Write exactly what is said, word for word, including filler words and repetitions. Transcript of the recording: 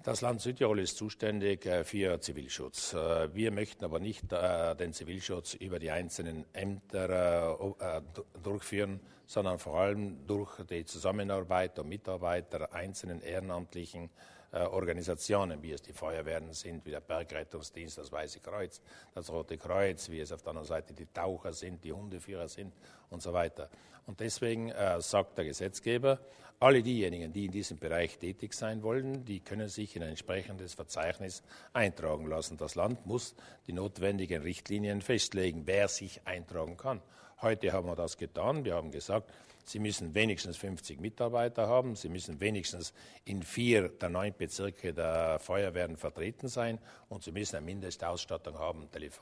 Das Land Südtirol ist zuständig für Zivilschutz. Wir möchten aber nicht den Zivilschutz über die einzelnen Ämter durchführen, sondern vor allem durch die Zusammenarbeit und Mitarbeit der einzelnen ehrenamtlichen Organisationen, wie es die Feuerwehren sind, wie der Bergrettungsdienst, das Weiße Kreuz, das Rote Kreuz, wie es auf der anderen Seite die Taucher sind, die Hundeführer sind und so weiter. Und deswegen äh, sagt der Gesetzgeber, alle diejenigen, die in diesem Bereich tätig sein wollen, die können sich in ein entsprechendes Verzeichnis eintragen lassen. Das Land muss die notwendigen Richtlinien festlegen, wer sich eintragen kann. Heute haben wir das getan. Wir haben gesagt, Sie müssen wenigstens fünfzig Mitarbeiter haben. Sie müssen wenigstens in vier der neun Bezirke der Feuerwehren vertreten sein. Und Sie müssen eine Mindestausstattung haben, Telefon.